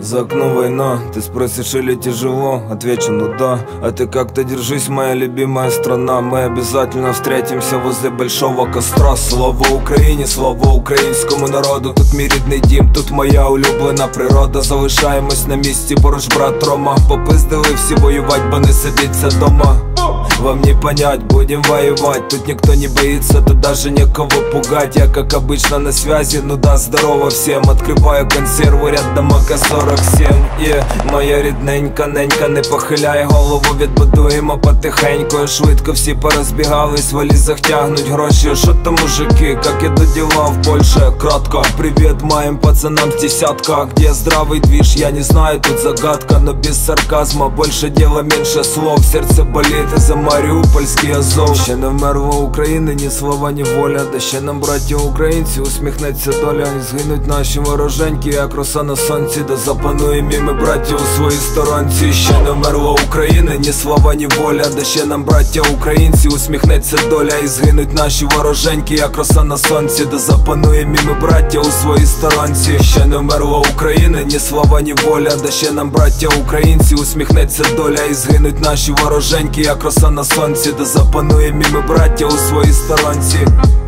За окном война, ты спросишь, или тяжело? Отвечу, ну да. А ты как-то держись, моя любимая страна. Мы обязательно встретимся возле большого костра. Слава Україні, слава українському народу. Тут мій рідний дім, тут моя улюблена природа. Залишаємось на місці, поруч брат Рома. Попиздили всі воювать, бо не сидіться дома. Вам не понять, будем воевать. Тут никто не боится, тут даже некого пугать. Я как обычно на связи, ну да, здорово всем. Открываю консерву рядом АК-47. Моя рідненька, ненька, не похиляй голову, відбудуємо потихеньку. Швидко всі порозбігались, в валізах тягнуть гроші. Шо там мужики, как идут дела в Польше? Кратко, привет моим пацанам с десятка. Где здравый движ, я не знаю, тут загадка. Но без сарказма, больше дела, меньше слов. Сердце болит за Маріупольський Азов. Ще не вмерла України, ні слова, ні воля. Да ще нам, браття українці, усміхнеться доля. І згинуть наші вороженьки, як роса на сонці. Да запануємо і ми, браття, у своїй сторонці. Ще не вмерла України, ні слова, ні воля. Да ще нам, браття українці, усміхнеться доля. І згинуть наші вороженьки, як роса на сонці. Да запануємо і ми, браття, у своїй сторонці. Ще не вмерла України, ні слова, ні воля. Да ще нам, браття українці, усміхнеться доля. І згинуть наші вороженьки, як роса на сонці. Да запануємо і ми, браття, у своїй сторонці.